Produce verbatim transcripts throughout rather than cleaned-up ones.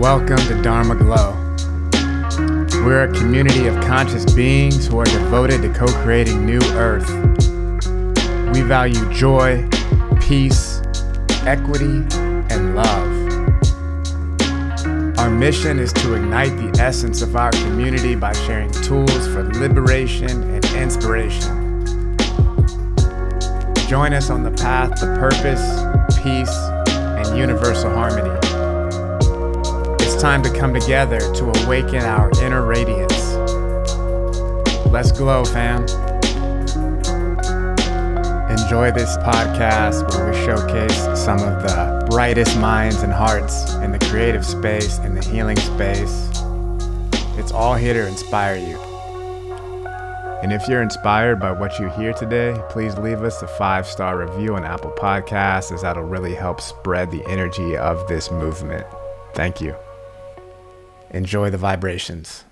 Welcome to Dharma Glow. We're a community of conscious beings who are devoted to co-creating new Earth. We value joy, peace, equity, and love. Our mission is to ignite the essence of our community by sharing tools for liberation and inspiration. Join us on the path to purpose, peace, and universal harmony. It's time to come together to awaken our inner radiance. Let's glow, fam. Enjoy this podcast where we showcase some of the brightest minds and hearts in the creative space, in the healing space. It's all here to inspire you. And if you're inspired by what you hear today, please leave us a five-star review on Apple Podcasts, as that'll really help spread the energy of this movement. Thank you. Enjoy the vibrations.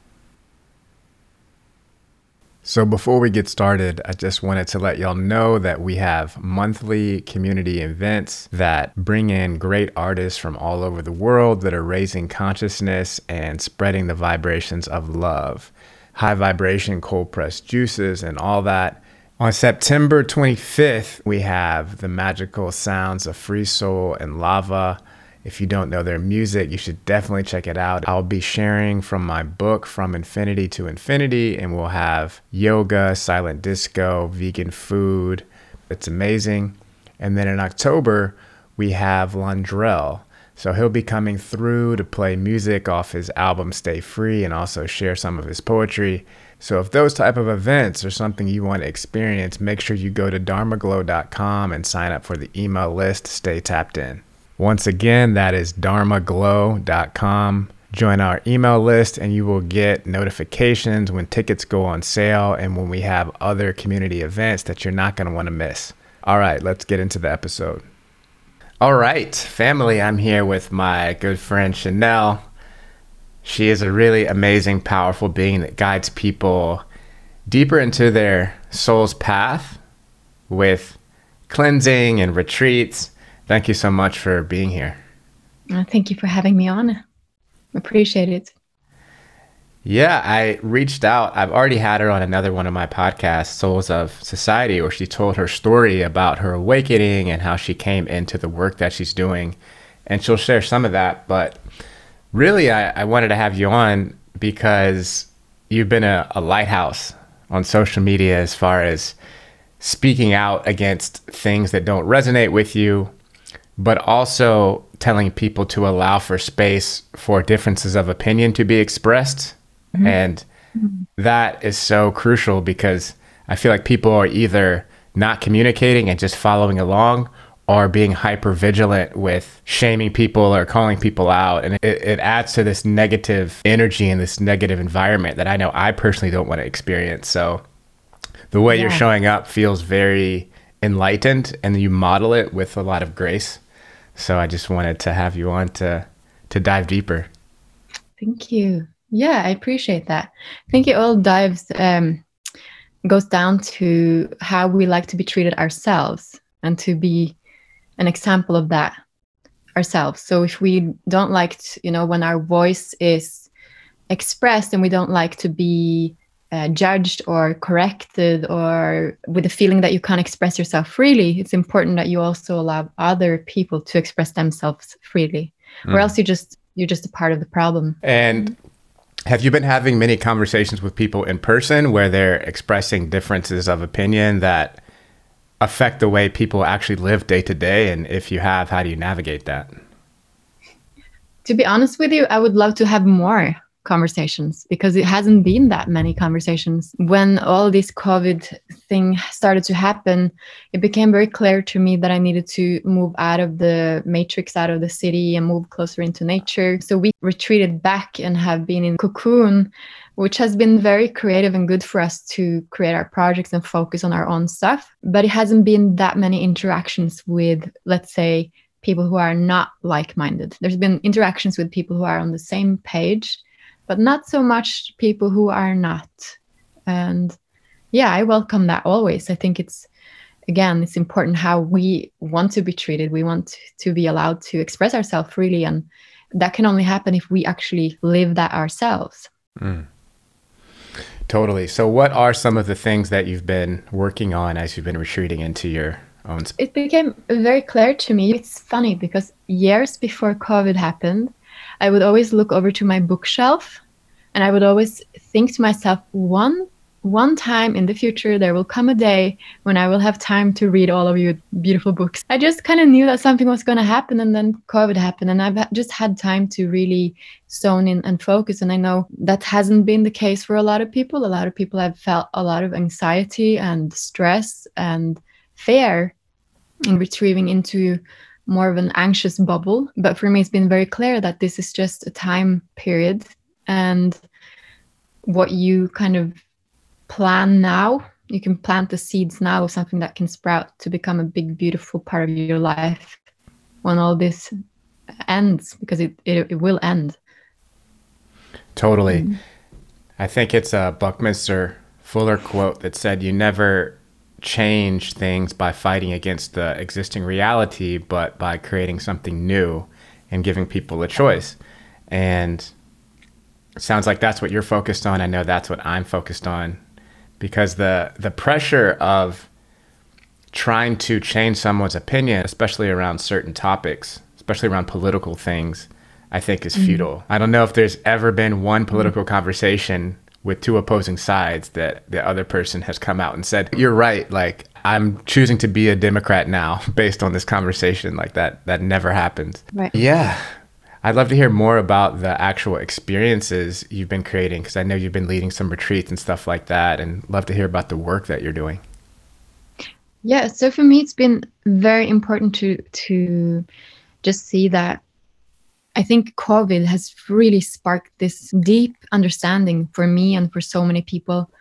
So before we get started, I just wanted to let y'all know that we have monthly community events that bring in great artists from all over the world that are raising consciousness and spreading the vibrations of love. High vibration cold pressed juices and all that. On September twenty-fifth, we have the magical sounds of Free Soul and Lava. If you don't know their music, you should definitely check it out. I'll be sharing from my book, From Infinity to Infinity, and we'll have yoga, silent disco, vegan food. It's amazing. And then in October, we have Londrell. So he'll be coming through to play music off his album Stay Free and also share some of his poetry. So if those type of events are something you want to experience, make sure you go to dharma glow dot com and sign up for the email list to stay tapped in. Once again, that is dharma glow dot com. Join our email list and you will get notifications when tickets go on sale and when we have other community events that you're not going to want to miss. All right, let's get into the episode. All right, family, I'm here with my good friend Chanel. She is a really amazing, powerful being that guides people deeper into their soul's path with cleansing and retreats. Thank you so much for being here. Uh, thank you for having me on. Appreciate it. Yeah, I reached out. I've already had her on another one of my podcasts, Souls of Society, where she told her story about her awakening and how she came into the work that she's doing. And she'll share some of that. But really, I, I wanted to have you on because you've been a, a lighthouse on social media as far as speaking out against things that don't resonate with you, but also telling people to allow for space for differences of opinion to be expressed. Mm-hmm. And that is so crucial because I feel like people are either not communicating and just following along or being hyper vigilant with shaming people or calling people out. And it, it adds to this negative energy and this negative environment that I know I personally don't want to experience. So the way yeah. you're showing up feels very enlightened and you model it with a lot of grace. So I just wanted to have you on to to dive deeper. Thank you. Yeah, I appreciate that. I think it all dives, um, goes down to how we like to be treated ourselves and to be an example of that ourselves. So if we don't like, to, you know, when our voice is expressed and we don't like to be Uh, judged or corrected or with the feeling that you can't express yourself freely, it's important that you also allow other people to express themselves freely, mm. or else you just you're just a part of the problem. And have you been having many conversations with people in person where they're expressing differences of opinion that affect the way people actually live day to day? And if you have, how do you navigate that? To be honest with you, I would love to have more conversations because it hasn't been that many conversations. When all this COVID thing started to happen, it became very clear to me that I needed to move out of the matrix, out of the city and move closer into nature. So we retreated back and have been in cocoon, which has been very creative and good for us to create our projects and focus on our own stuff. But it hasn't been that many interactions with, let's say, people who are not like-minded. There's been interactions with people who are on the same page, but not so much people who are not. And yeah, I welcome that always. I think it's, again, it's important how we want to be treated. We want to be allowed to express ourselves freely and that can only happen if we actually live that ourselves. Mm. Totally. So what are some of the things that you've been working on as you've been retreating into your own space? It became very clear to me. It's funny because years before COVID happened, I would always look over to my bookshelf and I would always think to myself, one one time in the future, there will come a day when I will have time to read all of your beautiful books. I just kind of knew that something was going to happen, and then COVID happened, and I've just had time to really zone in and focus. And I know that hasn't been the case for a lot of people. A lot of people have felt a lot of anxiety and stress and fear in retrieving into more of an anxious bubble. But for me, it's been very clear that this is just a time period, and what you kind of plan now, you can plant the seeds now of something that can sprout to become a big, beautiful part of your life when all this ends, because it, it, it will end. Totally. Mm. I think it's a Buckminster Fuller quote that said, you never change things by fighting against the existing reality, but by creating something new and giving people a choice. And it sounds like that's what you're focused on. I know that's what I'm focused on, because the the pressure of trying to change someone's opinion, especially around certain topics, especially around political things, I think is futile. Mm-hmm. I don't know if there's ever been one political mm-hmm. conversation with two opposing sides that the other person has come out and said, you're right, like, I'm choosing to be a Democrat now based on this conversation. Like that, that never happens. Right. Yeah. I'd love to hear more about the actual experiences you've been creating, because I know you've been leading some retreats and stuff like that, and love to hear about the work that you're doing. Yeah, so for me, it's been very important to to just see that I think COVID has really sparked this deep understanding for me and for so many people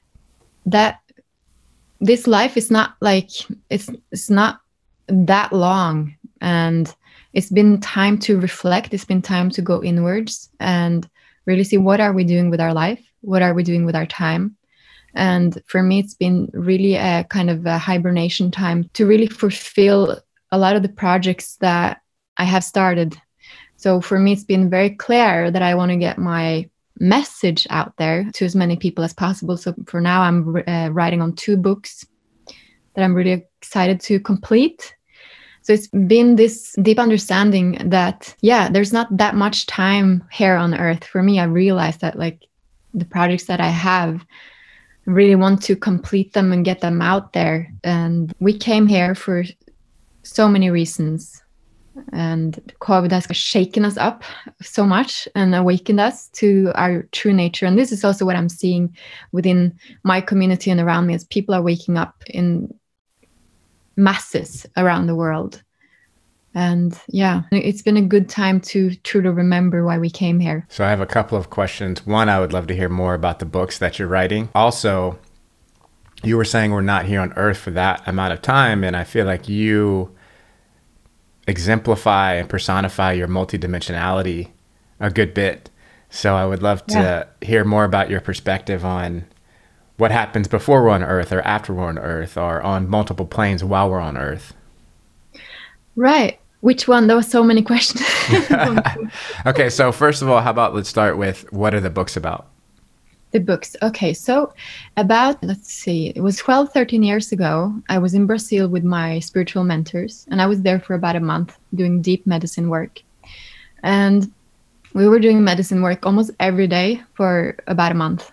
that this life is not like, it's it's not that long, and it's been time to reflect. It's been time to go inwards and really see, what are we doing with our life? What are we doing with our time? And for me, it's been really a kind of a hibernation time to really fulfill a lot of the projects that I have started. So for me, it's been very clear that I want to get my message out there to as many people as possible. So for now, I'm uh, writing on two books that I'm really excited to complete. So it's been this deep understanding that, yeah, there's not that much time here on earth. For me, I realized that, like, the projects that I have, I really want to complete them and get them out there. And we came here for so many reasons. And COVID has shaken us up so much and awakened us to our true nature. And this is also what I'm seeing within my community and around me, as people are waking up in masses around the world. And yeah, it's been a good time to truly remember why we came here. So I have a couple of questions. One, I would love to hear more about the books that you're writing. Also, you were saying we're not here on Earth for that amount of time, and I feel like you exemplify and personify your multidimensionality a good bit. So I would love to yeah. hear more about your perspective on what happens before we're on Earth or after we're on Earth, or on multiple planes while we're on Earth. Right. Which one? There were so many questions. Okay. So first of all, how about let's start with, what are the books about? The books. Okay. So about, let's see, it was twelve, thirteen years ago. I was in Brazil with my spiritual mentors, and I was there for about a month doing deep medicine work. And we were doing medicine work almost every day for about a month.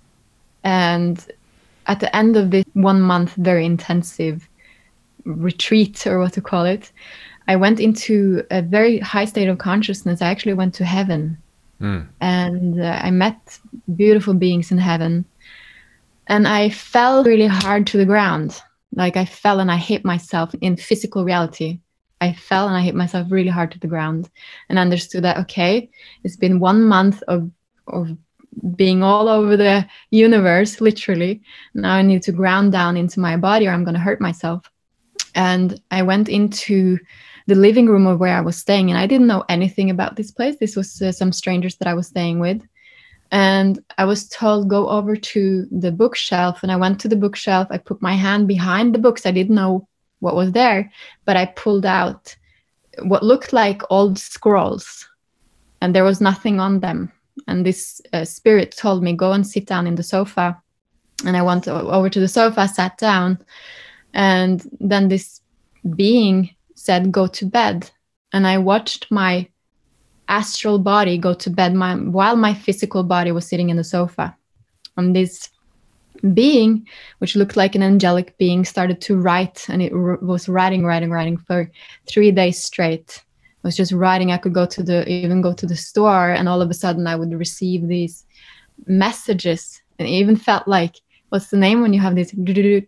And at the end of this one month, very intensive retreat, or what to call it, I went into a very high state of consciousness. I actually went to heaven. Mm. And uh, I met beautiful beings in heaven. And I fell really hard to the ground. Like I fell and I hit myself in physical reality. I fell and I hit myself really hard to the ground, and understood that, okay, it's been one month of of being all over the universe, literally. Now I need to ground down into my body, or I'm going to hurt myself. And I went into the living room of where I was staying, and I didn't know anything about this place. This was uh, some strangers that I was staying with. And I was told, go over to the bookshelf. And I went to the bookshelf. I put my hand behind the books. I didn't know what was there, but I pulled out what looked like old scrolls. and there was nothing on them. And this uh, spirit told me, go and sit down in the sofa. And I went over to the sofa, sat down, and then this being said, go to bed. And I watched my astral body go to bed my, while my physical body was sitting in the sofa. And this being, which looked like an angelic being, started to write, and it r- was writing, writing, writing for three days straight. It was just writing. I could go to the, even go to the store, and all of a sudden I would receive these messages. And it even felt like, what's the name when you have this?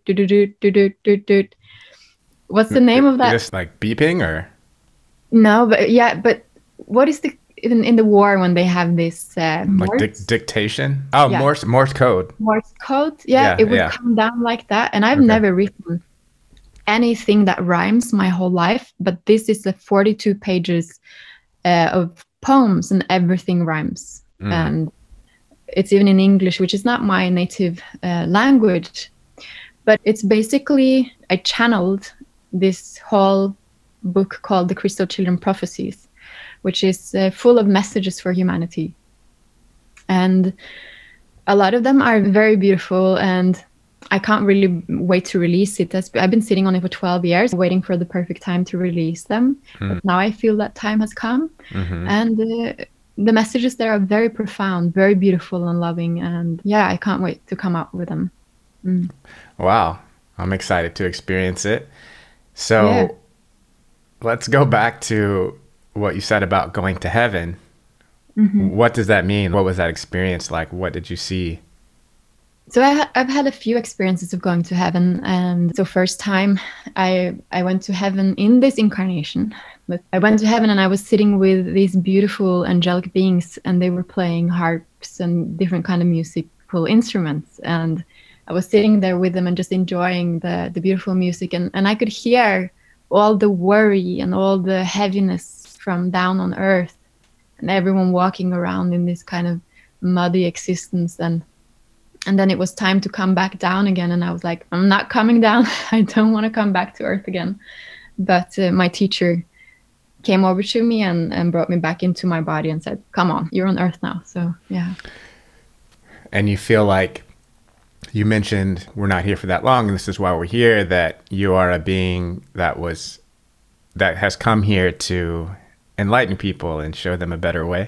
What's the name of that? Just like beeping, or? No, but yeah, but what is the in, in the war when they have this uh, like dic- dictation? Oh, yeah. Morse Morse code. Morse code. Yeah, yeah it would yeah. come down like that. And I've okay. never written anything that rhymes my whole life, but this is the forty-two pages uh, of poems, and everything rhymes. Mm. And it's even in English, which is not my native uh, language. But it's basically, I channeled this whole book called The Crystal Children Prophecies, which is uh, full of messages for humanity. And a lot of them are very beautiful, and I can't really wait to release it. I've been sitting on it for twelve years, waiting for the perfect time to release them. Mm. But now I feel that time has come. Mm-hmm. And uh, the messages there are very profound, very beautiful and loving. And yeah, I can't wait to come out with them. Mm. Wow. I'm excited to experience it. So yeah. Let's go back to what you said about going to heaven. Mm-hmm. What does that mean? What was that experience like? What did you see? So I ha- I've had a few experiences of going to heaven. And so first time I I went to heaven in this incarnation. But I went to heaven and I was sitting with these beautiful angelic beings, and they were playing harps and different kind of musical instruments. And I was sitting there with them and just enjoying the, the beautiful music. And, and I could hear all the worry and all the heaviness from down on earth, and everyone walking around in this kind of muddy existence. And and then it was time to come back down again. And I was like, I'm not coming down. I don't want to come back to earth again. But uh, my teacher came over to me and, and brought me back into my body and said, come on, you're on earth now. So, yeah. And you feel like, you mentioned we're not here for that long, and this is why we're here, that you are a being that was, that has come here to enlighten people and show them a better way.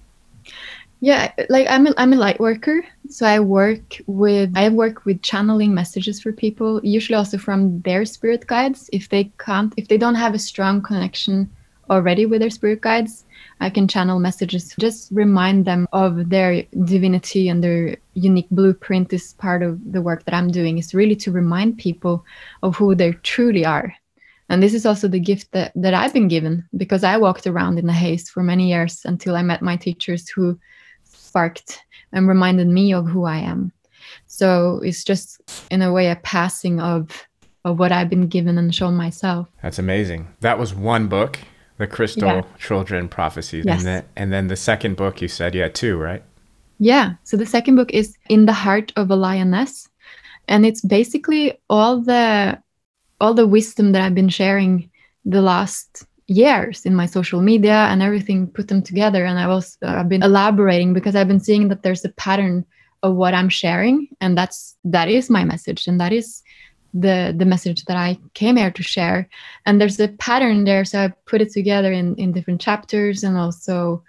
Yeah, like I'm a, I'm a light worker. So I work with, I work with channeling messages for people, usually also from their spirit guides. If they can't, if they don't have a strong connection already with their spirit guides, I can channel messages, just remind them of their divinity and their unique blueprint. Is part of the work that I'm doing, is really to remind people of who they truly are. And this is also the gift that, that I've been given, because I walked around in a haze for many years until I met my teachers who sparked and reminded me of who I am. So it's just, in a way, a passing of, of what I've been given and shown myself. That's amazing. That was one book. The Crystal yeah. Children Prophecies. Yes. And, then, and then the second book, you said you had two, right? Yeah. So the second book is In the Heart of a Lioness. And it's basically all the all the wisdom that I've been sharing the last years in my social media and everything, put them together. And I was, uh, I've been elaborating, because I've been seeing that there's a pattern of what I'm sharing. And that's that is my message. And that is the the message that I came here to share. And there's a pattern there, so I put it together in in different chapters, and also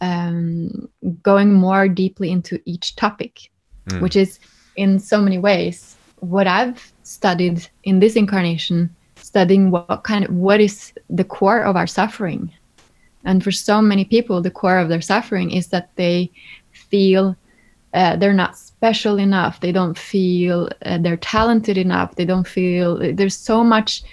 um going more deeply into each topic, mm. which is in so many ways what I've studied in this incarnation, studying what kind of what is the core of our suffering. And for so many people, the core of their suffering is that they feel Uh, they're not special enough. They don't feel uh, they're talented enough. They don't feel, there's so much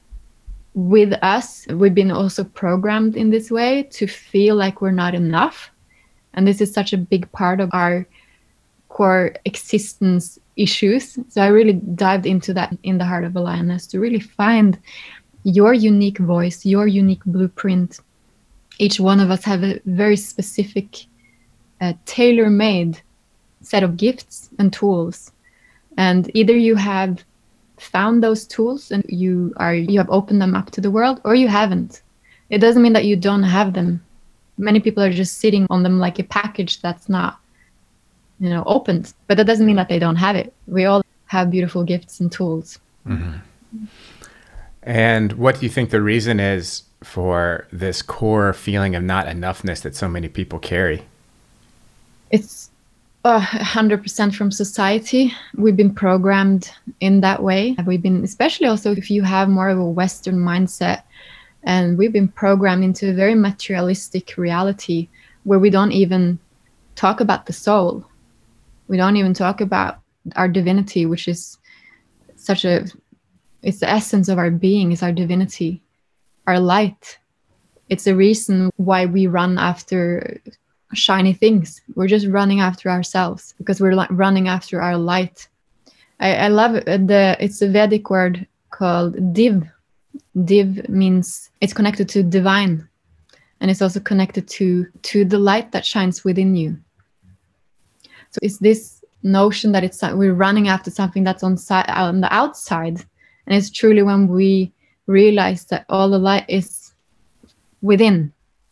with us. We've been also programmed in this way to feel like we're not enough. And this is such a big part of our core existence issues. So I really dived into that in the Heart of a Lioness, to really find your unique voice, your unique blueprint. Each one of us have a very specific, uh, tailor-made set of gifts and tools, and either you have found those tools and you are you have opened them up to the world, or you haven't. It doesn't mean that you don't have them, Many people are just sitting on them like a package that's not, you know, opened. But that doesn't mean that they don't have it. We all have beautiful gifts and tools. Mm-hmm. And what do you think the reason is for this core feeling of not enoughness that so many people carry? It's uh, one hundred percent from society. We've been programmed in that way. We've been, especially also if you have more of a Western mindset, and we've been programmed into a very materialistic reality where we don't even talk about the soul. We don't even talk about our divinity, which is such a, it's the essence of our being, is our divinity, our light. It's the reason why we run after shiny things. We're just running after ourselves because we're like running after our light. I, I love it. The, it's a Vedic word called div. Div means it's connected to divine, and it's also connected to to the light that shines within you. So it's this notion that it's we're running after something that's on side on the outside, and it's truly when we realize that all the light is within,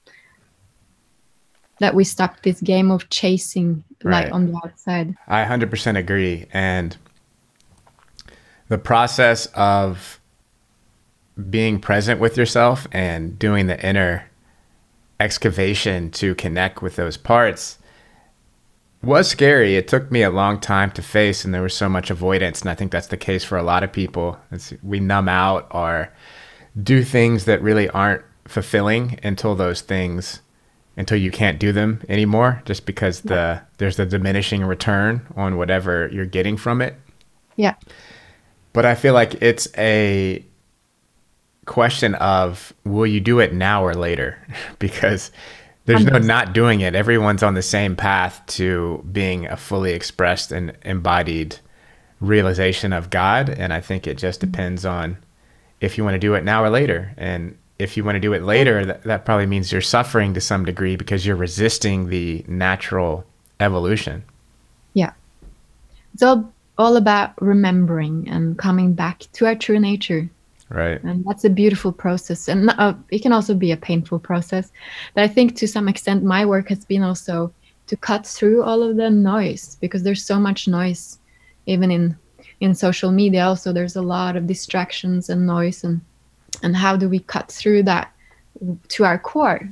that we stop this game of chasing light right on the outside. I one hundred percent agree. And the process of being present with yourself and doing the inner excavation to connect with those parts was scary. It took me a long time to face, and there was so much avoidance. And I think that's the case for a lot of people. It's, we numb out or do things that really aren't fulfilling until those things, until you can't do them anymore, just because the there's the diminishing return on whatever you're getting from it. Yeah. But I feel like it's a question of, will you do it now or later? Because there's no not doing it. Everyone's on the same path to being a fully expressed and embodied realization of God. And I think it just depends on if you want to do it now or later. And if you want to do it later, that, that probably means you're suffering to some degree because you're resisting the natural evolution. Yeah. It's all, all about remembering and coming back to our true nature. Right. And that's a beautiful process. And uh, it can also be a painful process. But I think to some extent, my work has been also to cut through all of the noise, because there's so much noise, even in, in social media. Also, there's a lot of distractions and noise. And, and how do we cut through that to our core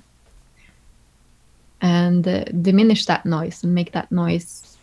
and uh, diminish that noise and make that noise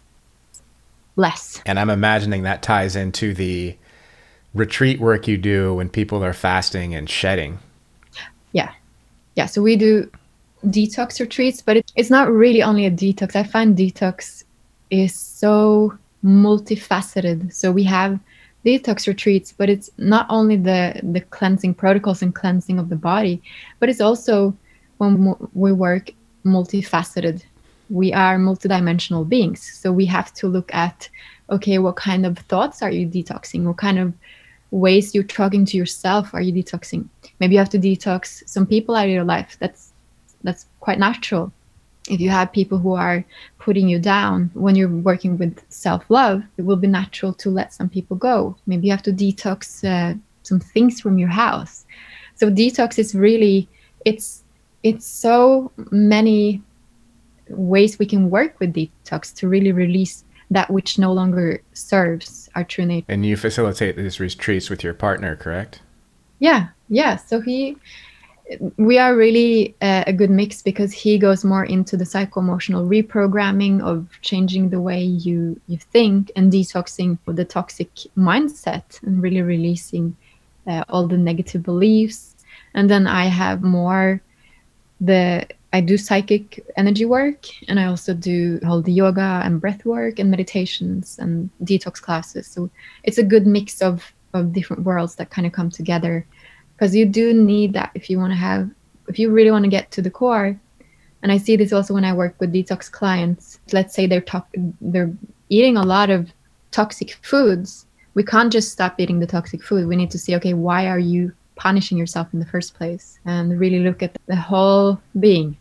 less? And I'm imagining that ties into the retreat work you do when people are fasting and shedding. Yeah. Yeah. So we do detox retreats, but it, it's not really only a detox. I find detox is so multifaceted. So we have detox retreats, but it's not only the, the cleansing protocols and cleansing of the body, but it's also when we work multifaceted. We are multidimensional beings. So we have to look at, okay, what kind of thoughts are you detoxing? What kind of ways you're talking to yourself are you detoxing? Maybe you have to detox some people out of your life. That's that's quite natural. If you have people who are putting you down when you're working with self-love, it will be natural to let some people go. Maybe you have to detox uh, some things from your house. So detox is really, it's it's so many ways we can work with detox to really release that which no longer serves our true nature. And you facilitate these retreats with your partner, correct? Yeah, yeah. So he, we are really uh, a good mix, because he goes more into the psycho-emotional reprogramming of changing the way you, you think and detoxing the toxic mindset and really releasing uh, all the negative beliefs. And then I have more the I do psychic energy work, and I also do all the yoga and breath work and meditations and detox classes. So it's a good mix of, of different worlds that kind of come together, because you do need that if you want to have, if you really want to get to the core. And I see this also when I work with detox clients. Let's say they're to- they're eating a lot of toxic foods. We can't just stop eating the toxic food. We need to see, okay, why are you punishing yourself in the first place, and really look at the whole being.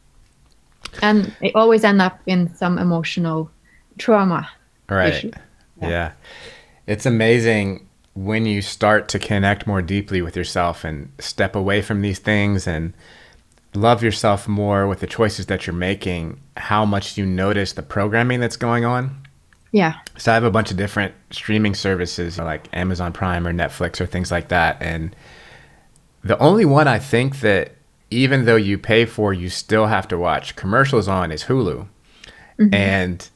And it always end up in some emotional trauma. Right. issue. Yeah. yeah. It's amazing when you start to connect more deeply with yourself and step away from these things and love yourself more with the choices that you're making, how much you notice the programming that's going on. Yeah. So I have a bunch of different streaming services like Amazon Prime or Netflix or things like that. And the only one I think that even though you pay for, you still have to watch commercials on is Hulu. Mm-hmm. And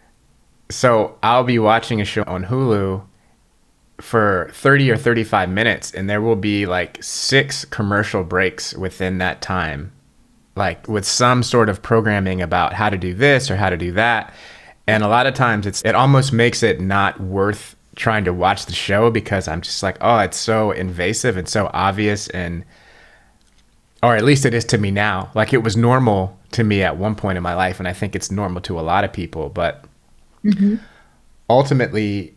so I'll be watching a show on Hulu for thirty or thirty-five minutes, and there will be like six commercial breaks within that time, like with some sort of programming about how to do this or how to do that. And a lot of times it's it almost makes it not worth trying to watch the show, because I'm just like, oh, it's so invasive and so obvious, and or at least it is to me now. Like, it was normal to me at one point in my life, and I think it's normal to a lot of people. But mm-hmm. ultimately,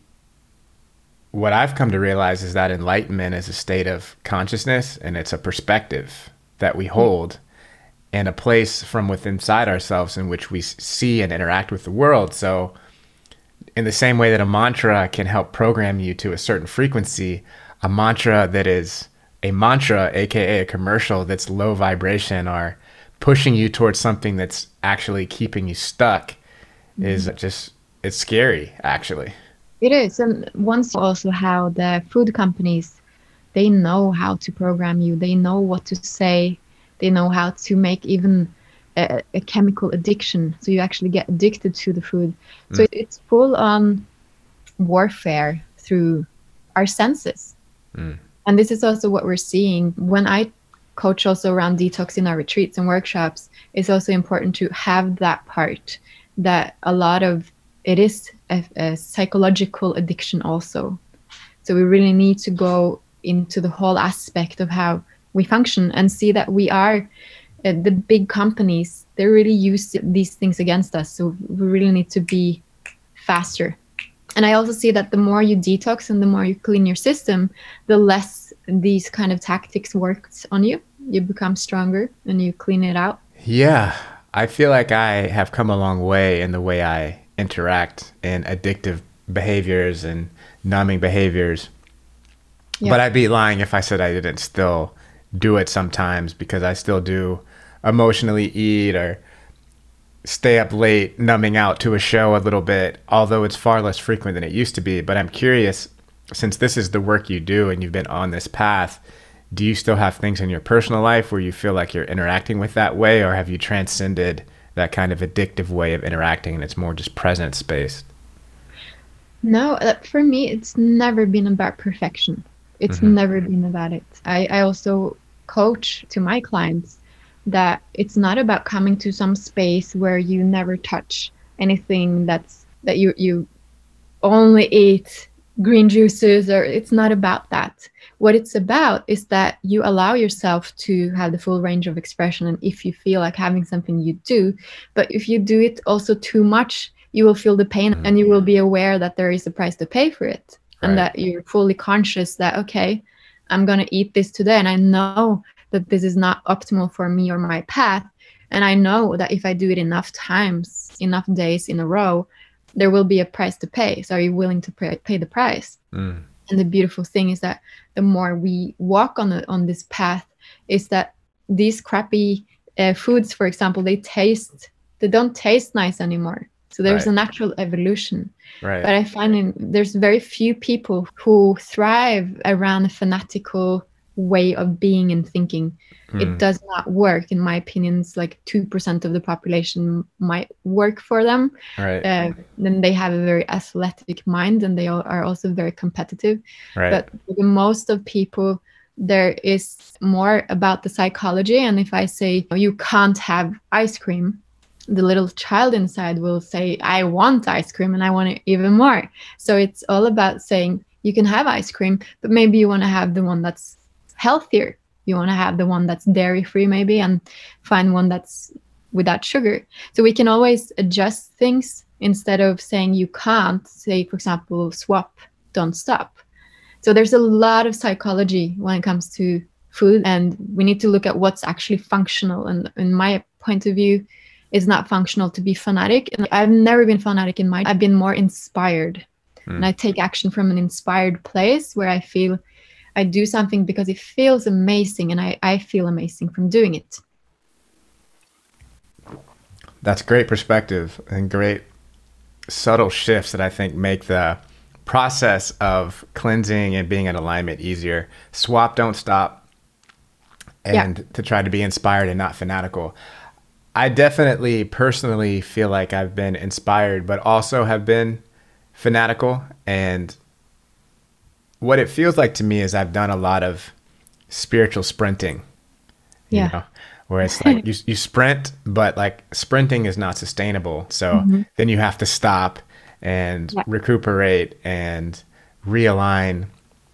what I've come to realize is that enlightenment is a state of consciousness, and it's a perspective that we hold and a place from within inside ourselves in which we see and interact with the world. So in the same way that a mantra can help program you to a certain frequency, a mantra that is a mantra, aka a commercial that's low vibration or pushing you towards something that's actually keeping you stuck, mm-hmm. is just, it's scary, actually. It is. And once also how the food companies, they know how to program you. They know what to say. They know how to make even a, a chemical addiction. So you actually get addicted to the food. Mm. So it's full on warfare through our senses. Mm. And this is also what we're seeing. When I coach also around detox in our retreats and workshops, it's also important to have that part, that a lot of it is a, a psychological addiction also. So we really need to go into the whole aspect of how we function and see that we are uh, the big companies, they really use these things against us. So we really need to be faster. And I also see that the more you detox and the more you clean your system, the less these kind of tactics works on you. You become stronger and you clean it out. Yeah, I feel like I have come a long way in the way I interact in addictive behaviors and numbing behaviors. Yeah. But I'd be lying if I said I didn't still do it sometimes, because I still do emotionally eat or stay up late numbing out to a show a little bit, although it's far less frequent than it used to be. But I'm curious, since this is the work you do and you've been on this path, do you still have things in your personal life where you feel like you're interacting with that way, or have you transcended that kind of addictive way of interacting and it's more just presence based? No, for me, it's never been about perfection. It's mm-hmm. never been about it. I, I also coach to my clients that it's not about coming to some space where you never touch anything that's that you you only eat green juices, or it's not about that. What it's about is that you allow yourself to have the full range of expression, and if you feel like having something, you do. But if you do it also too much, you will feel the pain, mm-hmm. and you will be aware that there is a price to pay for it. Right. And that you're fully conscious that, okay, I'm going to eat this today, and I know that this is not optimal for me or my path. And I know that if I do it enough times, enough days in a row, there will be a price to pay. So are you willing to pay, pay the price? Mm. And the beautiful thing is that the more we walk on the, on this path, is that these crappy uh, foods, for example, they taste, they don't taste nice anymore. So there's right. a natural evolution. Right. But I find in, there's very few people who thrive around a fanatical way of being and thinking. Mm. It does not work. In my opinion, it's like two percent of the population might work for them. Right. Uh, then they have a very athletic mind, and they are also very competitive. Right. But for the most of people, there is more about the psychology. And if I say, you can't have ice cream, the little child inside will say, I want ice cream and I want it even more. So it's all about saying, you can have ice cream, but maybe you want to have the one that's healthier. You want to have the one that's dairy free maybe, and find one that's without sugar. So we can always adjust things instead of saying you can't. Say, for example, swap, don't stop. So there's a lot of psychology when it comes to food, and we need to look at what's actually functional. And in my point of view, it's not functional to be fanatic. And I've never been fanatic in my, I've been more inspired. Mm. And I take action from an inspired place where I feel I do something because it feels amazing, and I, I feel amazing from doing it. That's great perspective and great subtle shifts that I think make the process of cleansing and being in alignment easier. Swap, don't stop, and yeah. to try to be inspired and not fanatical. I definitely personally feel like I've been inspired, but also have been fanatical. And what it feels like to me is I've done a lot of spiritual sprinting, you yeah. know, where it's like you, you sprint, but like sprinting is not sustainable. So mm-hmm. then you have to stop and yeah. recuperate and realign.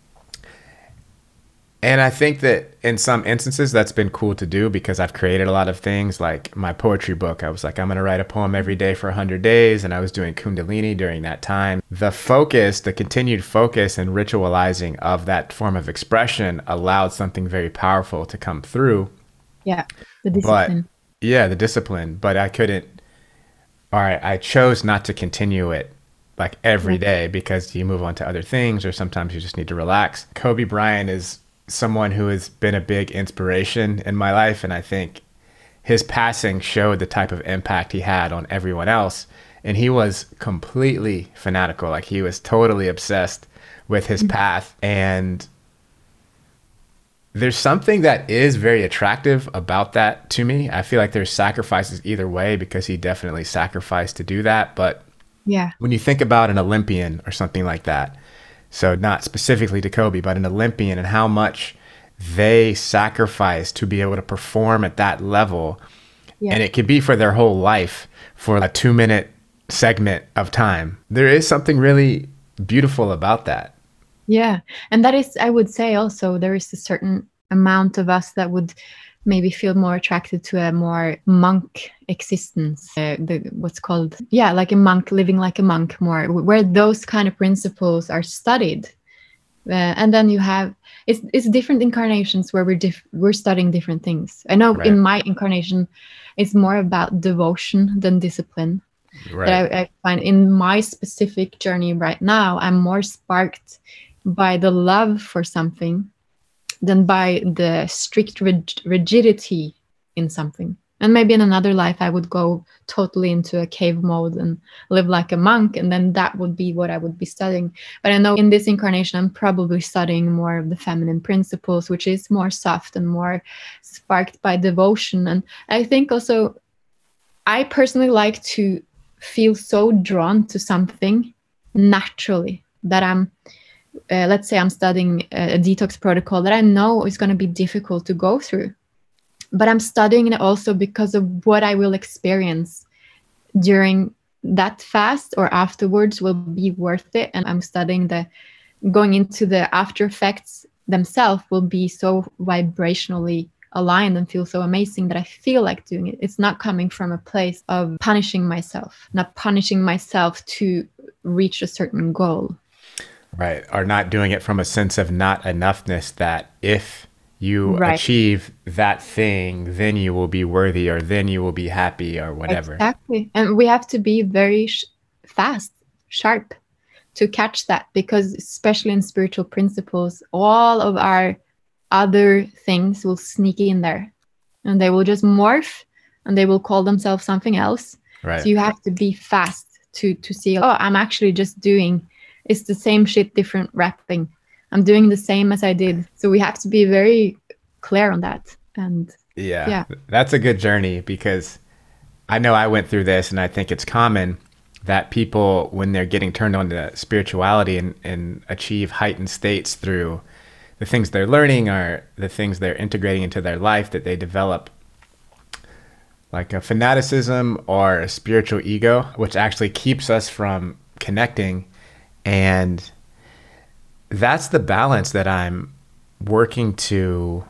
And I think that in some instances that's been cool to do because I've created a lot of things like my poetry book. I was like, I'm going to write a poem every day for one hundred days. And I was doing Kundalini during that time. The focus, the continued focus and ritualizing of that form of expression allowed something very powerful to come through. Yeah, the discipline. But, yeah, the discipline. But I couldn't, all right, I chose not to continue it like every yeah. day because you move on to other things or sometimes you just need to relax. Kobe Bryant is someone who has been a big inspiration in my life. And I think his passing showed the type of impact he had on everyone else. And he was completely fanatical. Like he was totally obsessed with his mm-hmm. path. And there's something that is very attractive about that to me. I feel like there's sacrifices either way because he definitely sacrificed to do that. But yeah, when you think about an Olympian or something like that, so not specifically to Kobe, but an Olympian and how much they sacrifice to be able to perform at that level. Yeah. And it could be for their whole life for a two minute segment of time. There is something really beautiful about that. Yeah. And that is, I would say also, there is a certain amount of us that would maybe feel more attracted to a more monk existence, uh, the, what's called, yeah, like a monk, living like a monk more, where those kind of principles are studied. Uh, and then you have, it's it's different incarnations where we're diff- we're studying different things. I know right. in my incarnation, it's more about devotion than discipline. Right. That I, I find in my specific journey right now, I'm more sparked by the love for something than by the strict rig- rigidity in something. And maybe in another life, I would go totally into a cave mode and live like a monk. And then that would be what I would be studying. But I know in this incarnation, I'm probably studying more of the feminine principles, which is more soft and more sparked by devotion. And I think also, I personally like to feel so drawn to something naturally that I'm, uh, let's say I'm studying a detox protocol that I know is going to be difficult to go through. But I'm studying it also because of what I will experience during that fast or afterwards will be worth it. And I'm studying the going into the after effects themselves will be so vibrationally aligned and feel so amazing that I feel like doing it. It's not coming from a place of punishing myself, not punishing myself to reach a certain goal. Right. Or not doing it from a sense of not enoughness that if you right. achieve that thing, then you will be worthy or then you will be happy or whatever. Exactly. And we have to be very sh- fast, sharp to catch that, because especially in spiritual principles, all of our other things will sneak in there and they will just morph and they will call themselves something else. Right. So you have to be fast to, to see, oh, I'm actually just doing, it's the same shit, different wrapping. I'm doing the same as I did. So we have to be very clear on that. And yeah, yeah, that's a good journey, because I know I went through this, and I think it's common that people, when they're getting turned on to spirituality and, and achieve heightened states through the things they're learning or the things they're integrating into their life, that they develop like a fanaticism or a spiritual ego, which actually keeps us from connecting. And that's the balance that I'm working to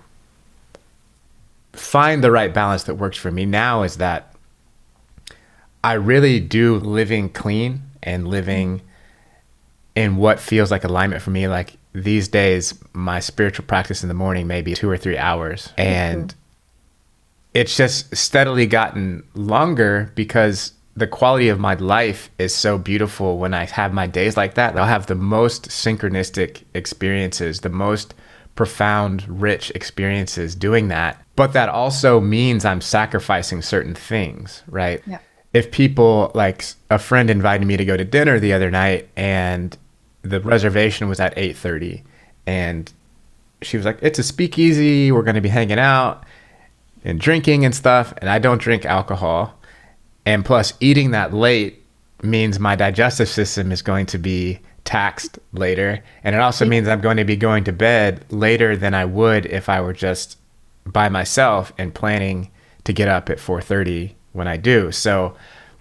find, the right balance that works for me now, is that I really do living clean and living in what feels like alignment for me. Like these days, my spiritual practice in the morning may be two or three hours. And mm-hmm. it's just steadily gotten longer because the quality of my life is so beautiful when I have my days like that. I'll have the most synchronistic experiences, the most profound, rich experiences doing that. But that also means I'm sacrificing certain things, right? Yeah. If people, like a friend invited me to go to dinner the other night and the reservation was at eight thirty and she was like, it's a speakeasy, we're going to be hanging out and drinking and stuff, and I don't drink alcohol. And plus, eating that late means my digestive system is going to be taxed later. And it also means I'm going to be going to bed later than I would if I were just by myself and planning to get up at four thirty when I do. So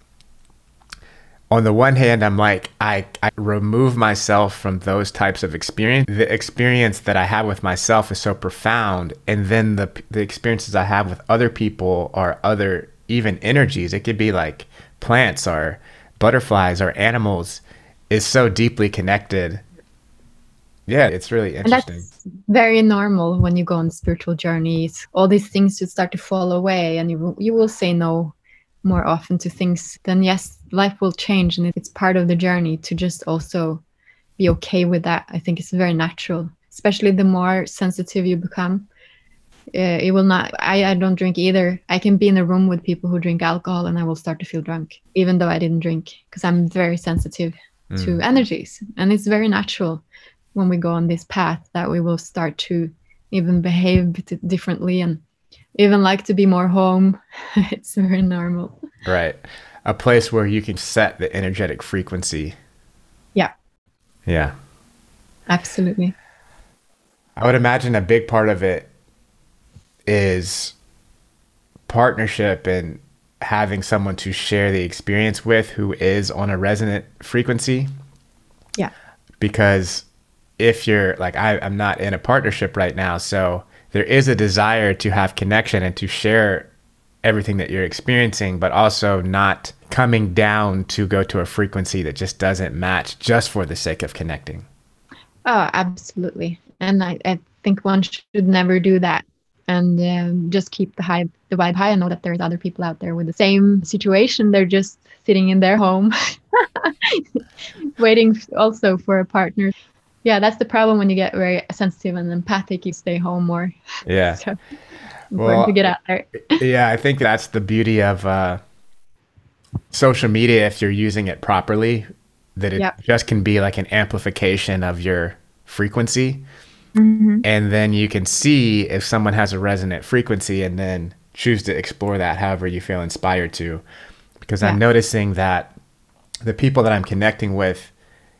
on the one hand, I'm like, I, I remove myself from those types of experience. The experience that I have with myself is so profound. And then the the experiences I have with other people are other, even energies. It could be like plants or butterflies or animals, is so deeply connected. Yeah, it's really interesting. And that's very normal when you go on spiritual journeys. All these things just start to fall away, and you you will say no more often to things. Then yes, life will change, and it's part of the journey to just also be okay with that. I think it's very natural, especially the more sensitive you become. Uh, it will not. I, I don't drink either. I can be in a room with people who drink alcohol, and I will start to feel drunk, even though I didn't drink, because I'm very sensitive mm. to energies, and it's very natural when we go on this path that we will start to even behave differently and even like to be more home. It's very normal. Right. A place where you can set the energetic frequency. Yeah. Yeah. Absolutely. I would imagine a big part of it is partnership and having someone to share the experience with who is on a resonant frequency. Yeah. Because if you're like, I, I'm not in a partnership right now, so there is a desire to have connection and to share everything that you're experiencing, but also not coming down to go to a frequency that just doesn't match just for the sake of connecting. Oh, absolutely. And I, I think one should never do that, and um, just keep the high, the vibe high, and know that there's other people out there with the same situation. They're just sitting in their home, waiting also for a partner. Yeah, that's the problem when you get very sensitive and empathic. You stay home more. Yeah. So important well, to get out there. Yeah, I think that's the beauty of uh, social media if you're using it properly, that it yep. just can be like an amplification of your frequency. Mm-hmm. And then you can see if someone has a resonant frequency and then choose to explore that however you feel inspired to. Because yeah. I'm noticing that the people that I'm connecting with,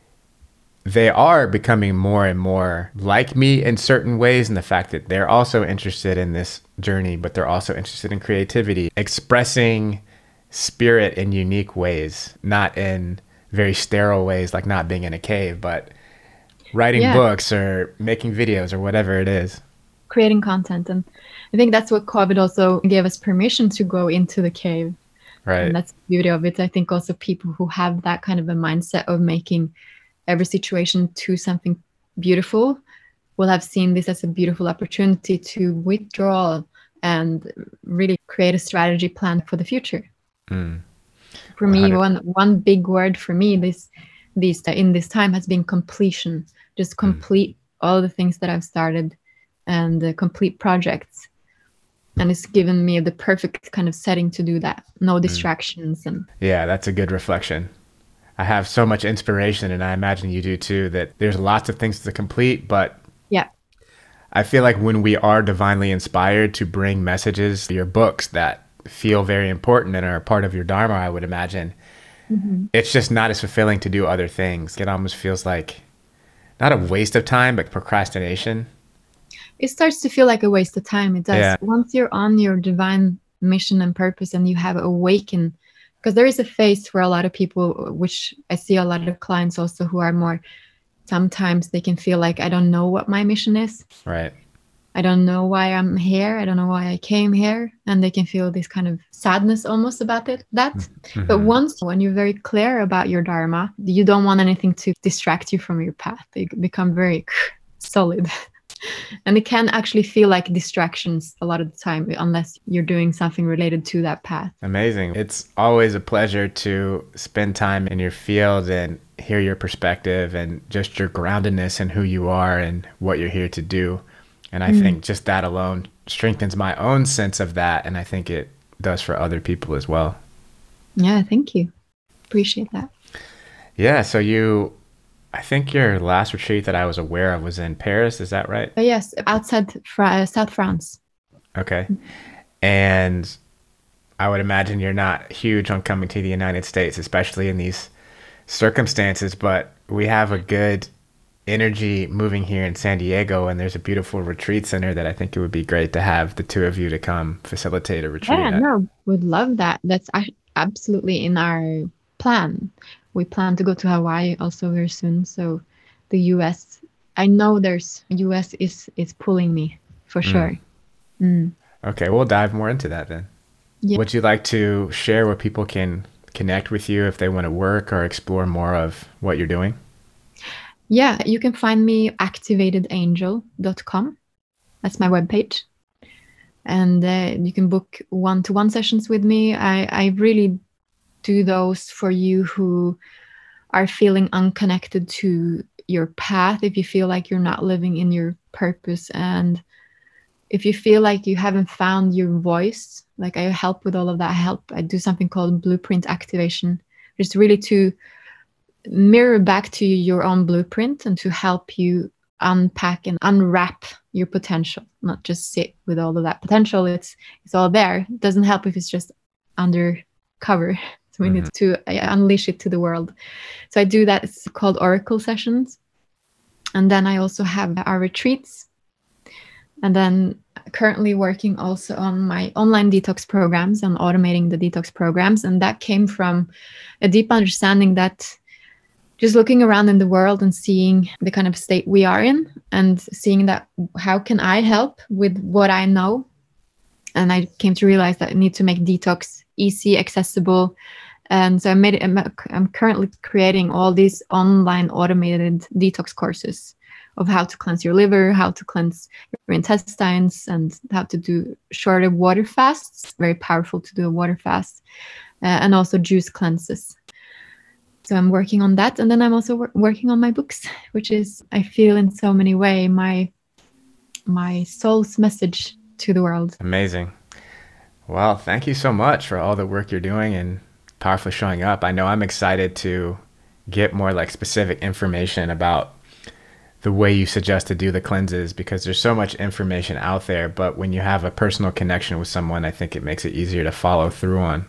they are becoming more and more like me in certain ways, and the fact that they're also interested in this journey, but they're also interested in creativity, expressing spirit in unique ways, not in very sterile ways, like not being in a cave, but writing yeah. books or making videos or whatever it is. Creating content. And I think that's what COVID also gave us permission to go into the cave. Right. And that's the beauty of it. I think also people who have that kind of a mindset of making every situation to something beautiful will have seen this as a beautiful opportunity to withdraw and really create a strategy plan for the future. Mm. For me, one one big word for me this these in this time has been completion. Just complete mm. all the things that I've started and uh, complete projects. And it's given me the perfect kind of setting to do that. No distractions. Mm. and Yeah, that's a good reflection. I have so much inspiration, and I imagine you do too, that there's lots of things to complete, but yeah, I feel like when we are divinely inspired to bring messages, your books that feel very important and are part of your Dharma, I would imagine, mm-hmm. it's just not as fulfilling to do other things. It almost feels like not a waste of time, but procrastination. It starts to feel like a waste of time. It does. Yeah. Once you're on your divine mission and purpose and you have awakened, because there is a phase for a lot of people, which I see a lot of clients also who are more, sometimes they can feel like, I don't know what my mission is. Right. I don't know why I'm here. I don't know why I came here. And they can feel this kind of sadness almost about it, that. Mm-hmm. But once, when you're very clear about your Dharma, you don't want anything to distract you from your path. You become very solid. And it can actually feel like distractions a lot of the time, unless you're doing something related to that path. Amazing. It's always a pleasure to spend time in your field and hear your perspective and just your groundedness in who you are and what you're here to do. And I mm. think just that alone strengthens my own sense of that, and I think it does for other people as well. Yeah, thank you. Appreciate that. Yeah, so you, I think your last retreat that I was aware of was in Paris, is that right? Uh, yes, outside Fra- South France. Okay. And I would imagine you're not huge on coming to the United States, especially in these circumstances, but we have a good energy moving here in San Diego, and there's a beautiful retreat center that I think it would be great to have the two of you to come facilitate a retreat Yeah, at. no, would love that. That's ac- absolutely in our plan. We plan to go to Hawaii also very soon. So the U S, I know there's U S is is pulling me for sure. Mm. Okay, we'll dive more into that then. Yeah. Would you like to share where people can connect with you if they want to work or explore more of what you're doing? Yeah, you can find me activated angel dot com. That's my webpage. And uh, you can book one-to-one sessions with me. I, I really do those for you who are feeling unconnected to your path, if you feel like you're not living in your purpose, and if you feel like you haven't found your voice. Like, I help with all of that. I help. I do something called blueprint activation, just really to mirror back to you your own blueprint and to help you unpack and unwrap your potential, not just sit with all of that potential. It's it's all there. It doesn't help if it's just undercover. So we mm-hmm. need to unleash it to the world. So I do that. It's called Oracle sessions. And then I also have our retreats. And then currently working also on my online detox programs and automating the detox programs. And that came from a deep understanding that just looking around in the world and seeing the kind of state we are in, and seeing that how can I help with what I know. And I came to realize that I need to make detox easy, accessible. And so I made it, I'm currently creating all these online automated detox courses of how to cleanse your liver, how to cleanse your intestines, and how to do shorter water fasts. Very powerful to do a water fast, uh, and also juice cleanses. So I'm working on that. And then I'm also wor- working on my books, which is, I feel in so many ways, my, my soul's message to the world. Amazing. Well, thank you so much for all the work you're doing and powerfully showing up. I know I'm excited to get more like specific information about the way you suggest to do the cleanses, because there's so much information out there, but when you have a personal connection with someone, I think it makes it easier to follow through on.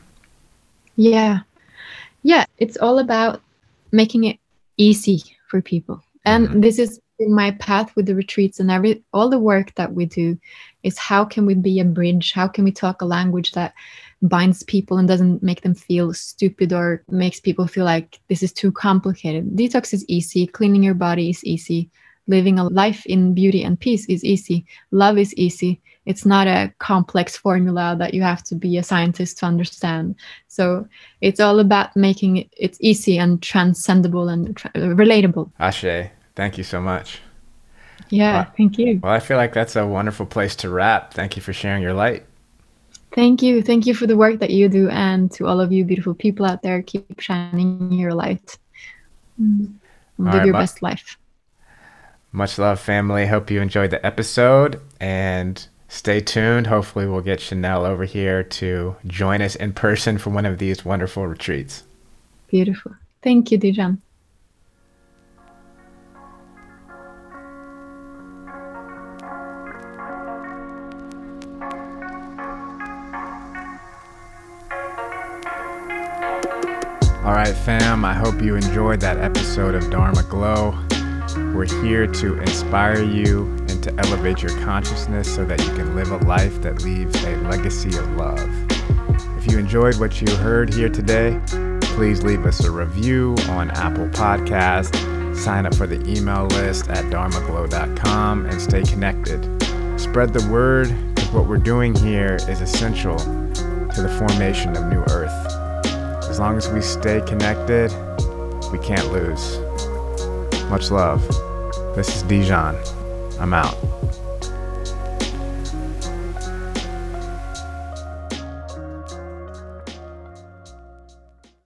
Yeah. Yeah, it's all about making it easy for people. And mm-hmm. this is in my path with the retreats and every all the work that we do is how can we be a bridge? How can we talk a language that binds people and doesn't make them feel stupid or makes people feel like this is too complicated? Detox is easy. Cleaning your body is easy. Living a life in beauty and peace is easy. Love is easy. It's not a complex formula that you have to be a scientist to understand. So it's all about making it it's easy and transcendable and tra- relatable. Ashe, thank you so much. Yeah, well, thank you. Well, I feel like that's a wonderful place to wrap. Thank you for sharing your light. Thank you. Thank you for the work that you do. And to all of you beautiful people out there, keep shining your light. Mm. Live right, your mu- best life. Much love, family. Hope you enjoyed the episode, and stay tuned. Hopefully we'll get Chanel over here to join us in person for one of these wonderful retreats. Beautiful. Thank you, Dijan. All right, fam. I hope you enjoyed that episode of Dharma Glow. We're here to inspire you and to elevate your consciousness so that you can live a life that leaves a legacy of love. If you enjoyed what you heard here today, please leave us a review on Apple Podcasts, sign up for the email list at dharma glow dot com, and stay connected. Spread the word, because what we're doing here is essential to the formation of New Earth. As long as we stay connected, we can't lose. Much love. This is Dijan. I'm out.